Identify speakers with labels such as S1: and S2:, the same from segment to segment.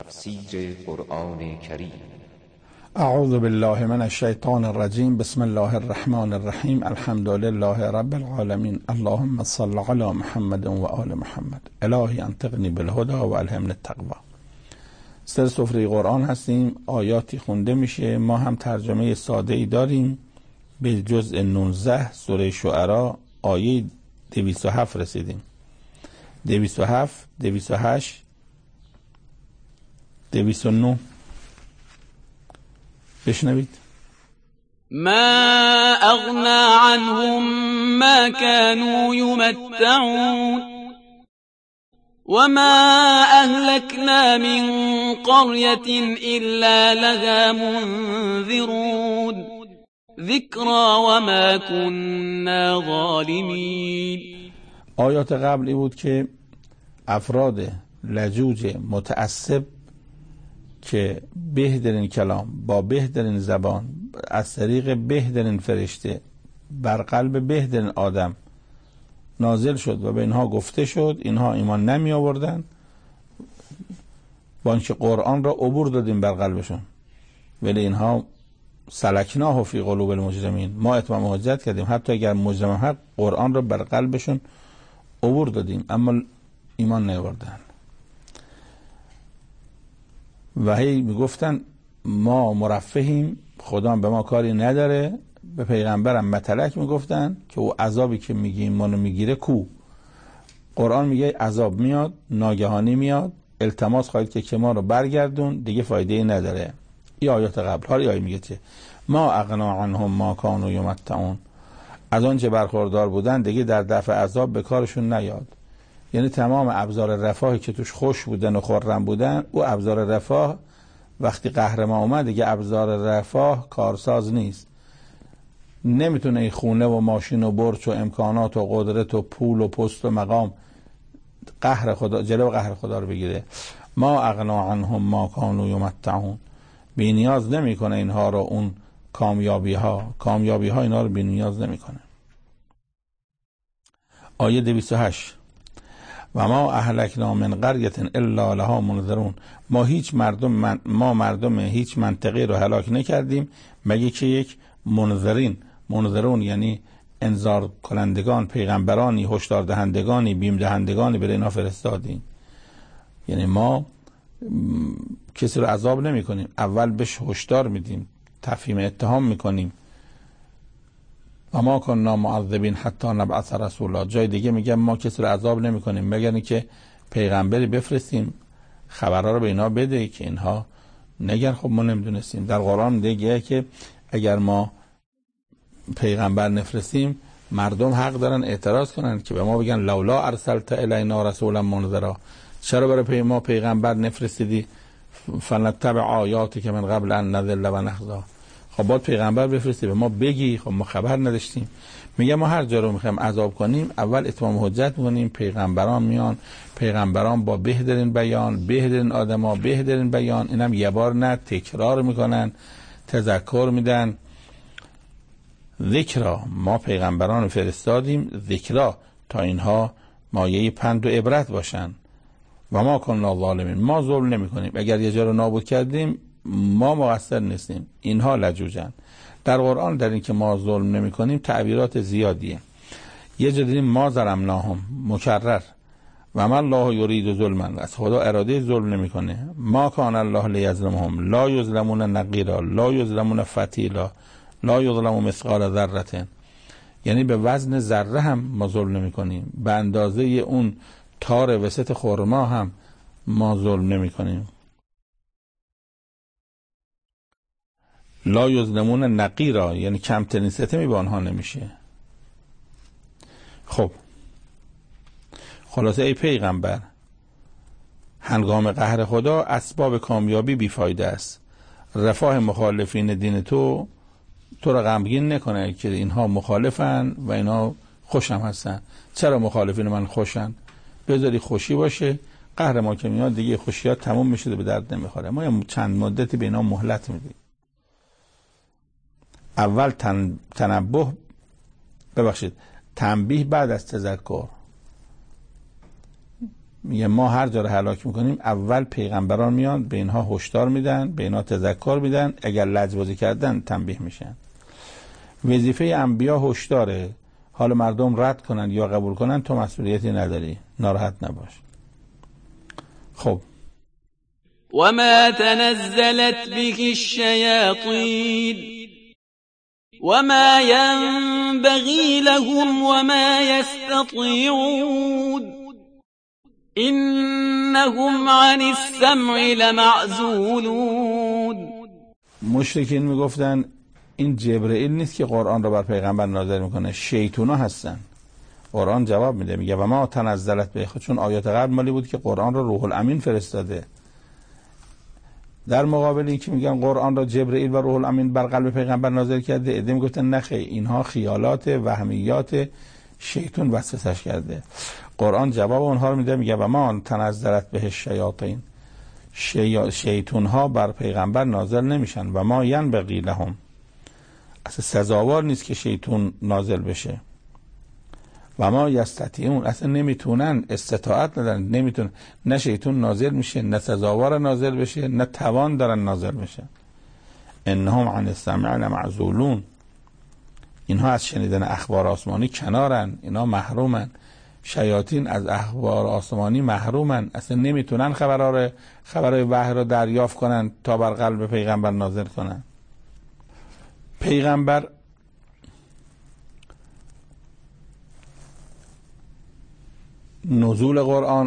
S1: تفسیر قرآن کریم.
S2: اعوذ بالله من الشیطان الرجیم. بسم الله الرحمن الرحیم. الحمد لله رب العالمین. اللهم صل علی محمد و آل محمد. الهی انطقنی بالهدى و الهمنی التقوی. سر سفره قرآن هستیم، آیاتی خونده میشه. ما هم ترجمه ساده ای داریم. به جزء 19 سوره شعراء آیه 207 رسیدیم. 207 208 209 بشنوید.
S3: ما اغنى عنهم ما كانوا يمتعون وما اهلكنا من قرية الا لها منذرون ذكرى وما كنا ظالمين.
S2: آیات قبلی بود که افراد لجوج متعصب که بهترین کلام با بهترین زبان از طریق بهترین فرشته بر قلب بهترین آدم نازل شد و به اینها گفته شد، اینها ایمان نمی آوردن، با اینکه قرآن را عبور دادیم بر قلبشون، ولی اینها سلکناه فی قلوب المجرمین، ما اتمام حجت کردیم حتی اگر مجرم حق قرآن را بر قلبشون عبور دادیم اما ایمان نیاوردن. و هی میگفتن ما مرفهیم، خدا به ما کاری نداره. به پیغمبرم متلک میگفتن که او عذابی که میگیم منو میگیره کو. قرآن میگه عذاب میاد، ناگهانی میاد، التماس خواهید که ما رو برگردون، دیگه فایده ای نداره. این آیات قبل. حالا آیه میگه چه؟ ما اغنا عنهم ما کانوا یمتعون، از آنچه برخوردار بودن دیگه در دفع عذاب به کارشون نیاد. یعنی تمام ابزار رفاهی که توش خوش بودن و خرم بودن، او ابزار رفاه وقتی قهر ما اومد دیگه ابزار رفاه کارساز نیست. نمیتونه این خونه و ماشین و برج و امکانات و قدرت و پول و پست و مقام قهر خدا، جلو قهر خدا رو بگیره. ما اغنا عنهم ما کانوا یمتعون، بی نیاز نمیکنه اینها رو اون کامیابی ها اینها رو بی نیاز نمیکنه. آیه 208 و ما اهلکنا من قریة الا لها منذرون، ما مردم هیچ منطقه رو هلاک نکردیم مگه که یک منذرون یعنی انذار کنندگان، پیغمبرانی، هشدار دهندگانی، بیم دهندگانی برای اینا فرستادیم. یعنی ما کسی رو عذاب نمی کنیم، اول بهش هشدار میدیم، تفهیم اتهام میکنیم. و ما کنا معذبین حتی نبعث رسولا. جای دیگه میگم ما کسی رو عذاب نمی کنیم مگر اینکه پیغمبری بفرستیم خبرها رو به اینا بده که اینها نگن خب ما نمیدونستیم. در قرآن دیگه که اگر ما پیغمبر نفرستیم مردم حق دارن اعتراض کنن که به ما بگن لولا ارسلت الینا رسولا منذرا، چرا برای ما پیغمبر نفرستیدی؟ فنتبع آیاتی که من قبل ان نذل و نخزا. خب باید پیغمبر بفرستی به ما بگی، خب ما خبر نداشتیم. میگه ما هر جا رو میخوایم عذاب کنیم اول اتمام حجت میکنیم، پیغمبران میان، پیغمبران با بهترین بیان، بهترین آدما، بهترین بیان، اینم یه بار نه تکرار میکنن، تذکر میدن. ذکرا، ما پیغمبران فرستادیم ذکرا تا اینها مایه پند و عبرت باشن. و ما کنا ظالمین، ما ظلم نمی کنیم. اگر یه جا رو نابود کردیم ما مقصر نیستیم، اینها لجوجن. در قرآن در این که ما ظلم نمی کنیم تعبیرات زیادیه. یه جا دیدیم ما ظلمناهم مکرر، و ما الله یرید ظلما، از خدا اراده ظلم نمی کنه. ما کان الله لیظلمهم لا یظلمون نقیرا لا یظلمون فتیلا لا یظلم مثقال ذره، یعنی به وزن ذره هم ما ظلم نمی کنیم، به اندازه اون تار وسط خرما هم ما ظلم نمی کنیم. لا یظلمون نقیرا یعنی کمترین ستمی به آنها نمیشه. خب خلاصه ای پیغمبر، هنگام قهر خدا اسباب کامیابی بیفایده است. رفاه مخالفین دین تو را غمگین نکنه که اینها مخالفن و اینا خوشم هستن. چرا مخالفین من خوشن؟ بذاری خوشی باشه، قهر ما که میاد دیگه خوشیات تموم میشه، به درد نمیخوره. ما چند مدتی به اینا مهلت میدیم. اول تنبیه بعد از تذکر. میگه ما هر جا رو هلاک میکنیم اول پیغمبران میان به اینها هشدار میدن، به اینها تذکر میدن، اگر لجبازی کردن تنبیه میشن. وظیفه انبیا هشداره، حالا مردم رد کنن یا قبول کنن تو مسئولیتی نداری، ناراحت نباش. خب
S3: وما تنزلت به الشياطين وما ينبغي لهم وما يستطيعون إنهم عن السمع لمعزولون.
S2: مشرکین میگفتن این جبرئیل نیست که قرآن رو بر پیغمبر نازل میکنه، شیطونا هستن. قرآن جواب میده، میگه و ما تنزلت به، چون آیات قبل مالی بود که قرآن رو روح الامین فرستاده. در مقابل این که میگن قرآن را جبرئیل و روح الامین بر قلب پیغمبر نازل کرده، عده میگفتن نخیر، اینها خیالات وهمیات شیطان وسوسش کرده. قرآن جواب اونها رو میده، میگه و ما تنزلت به الشیاطین، شیطان ها بر پیغمبر نازل نمیشن. و ما ینبغی لهم، اصلا سزاوار نیست که شیطان نازل بشه. و ما یستطیعون، اصلا نمیتونن، استطاعت ندارن، نمیتونن. نه شیطان نازل میشه، نه سزاوار نازل بشه، نه توان دارن نازل بشه. انهم عن السمع لمعزولون، اینها از شنیدن اخبار آسمانی کنارن، اینها محرومن. شیاطین از اخبار آسمانی محرومن، اصلا نمیتونن خبرهای وحی رو دریافت کنن تا بر قلب پیغمبر نازل کنن. پیغمبر نزول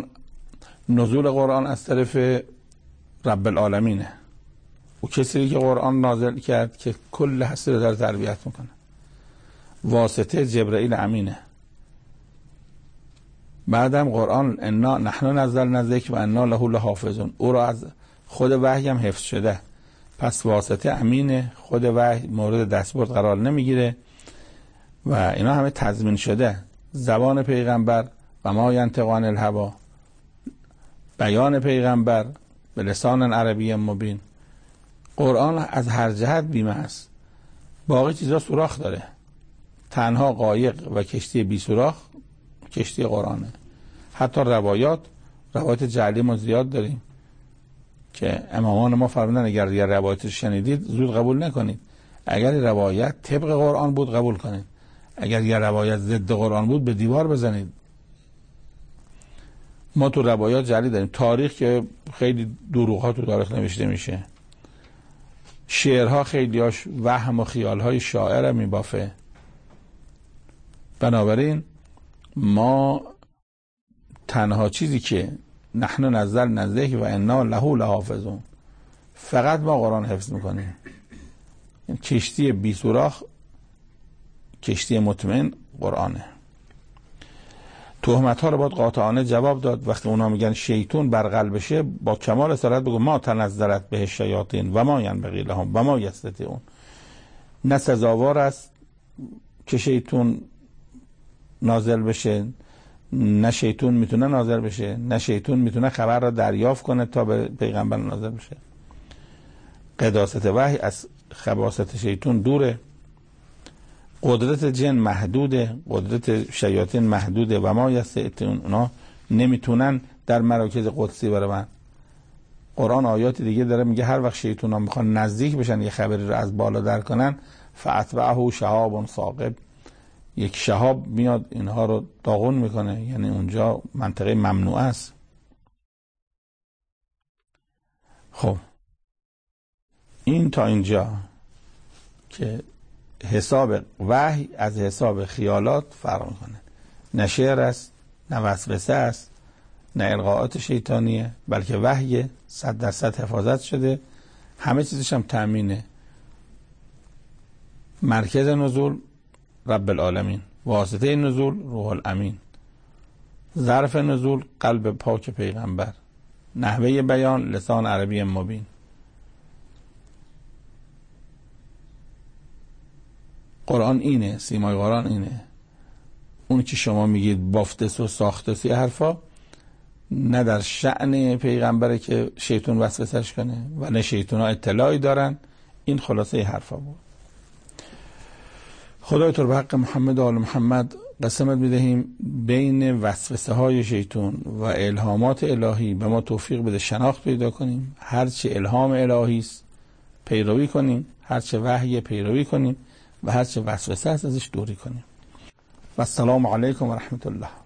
S2: قرآن از طرف رب العالمینه. و کسی که قرآن نازل کرد که کل هستی رو در تربیت میکنه، واسطه جبرئیل امینه. بعدم قرآن انا نحن نزلنا الذکر و انا له لحافظون، او را از خود وحی هم حفظ شده، پس واسطه امینه، خود وحی مورد دستبرد قرار نمیگیره و اینا همه تضمین شده. زبان پیغمبر و ما ینطق عن الهوی، بیان پیغمبر به لسان عربی مبین. قرآن از هر جهت بیمه است، باقی چیزا سوراخ داره. تنها قایق و کشتی بی سوراخ کشتی قرآنه. حتی روایات جعلی ما زیاد داریم که امامان ما فرمودن اگر یه روایت شنیدید زود قبول نکنید، اگر روایت طبق قرآن بود قبول کنید، اگر یه روایت ضد قرآن بود به دیوار بزنید. ما تو روایات جعلی داریم، تاریخ که خیلی دروغ‌ها تو تاریخ نوشته میشه، شعرها خیلیاش وهم و خیالهای شاعر میبافه. بنابراین ما تنها چیزی که نحن نزلنا الذکر و انا له لحافظون، فقط ما قرآن حفظ میکنیم. کشتی بی سوراخ، کشتی مطمئن قرآنه. تهمت ها رو باید قاطعانه جواب داد. وقتی اونا میگن شیطان بر قلبشه، با کمال اصالت بگو ما تنزلت به الشیاطین و ما ینبغی لهم و ما یستطیعون. نه سزاوار است که شیطان نازل بشه، نه شیطان میتونه نازل بشه، نه شیطان میتونه خبر را دریافت کنه تا به پیغمبر نازل بشه. قداست وحی از خباست شیطان دوره. قدرت جن محدوده، قدرت شیاطین محدوده و ما یستطیعون، اونا نمیتونن در مراکز قدسی برون. قرآن آیات دیگه داره میگه هر وقت شیطونا میخوان نزدیک بشن یه خبری رو از بالا در کنن، فاتبعه شهاب ثاقب، یک شهاب میاد اینها رو داغون میکنه، یعنی اونجا منطقه ممنوع است. خب این تا اینجا که حساب وحی از حساب خیالات فرق میکنه. نه شعر است، نه وسوسه است، نه القاءات شیطانیه، بلکه وحی 100% حفاظت شده، همه چیزش هم تأمینه. مرکز نزول رب العالمین، واسطه نزول روح الامین، ظرف نزول قلب پاک پیغمبر، نحوه بیان لسان عربی مبین. قرآن اینه، سیمای قرآن اینه. اون که شما میگید بافتس و ساختسی حرفا، نه در شأن پیغمبره که شیطان وسوسش کنه و نه شیطان ها اطلاعی دارن. این خلاصه حرفا بود. خدای تو به حق محمد و آل محمد قسمت میدهیم بین وسوسه های شیطان و الهامات الهی به ما توفیق بده شناخت پیدا کنیم، هرچه الهام الهی است پیروی کنیم، هرچه وحی پیروی کنیم و هرچه وسوسه است ازش دوری کنیم. و السلام علیکم و رحمت الله.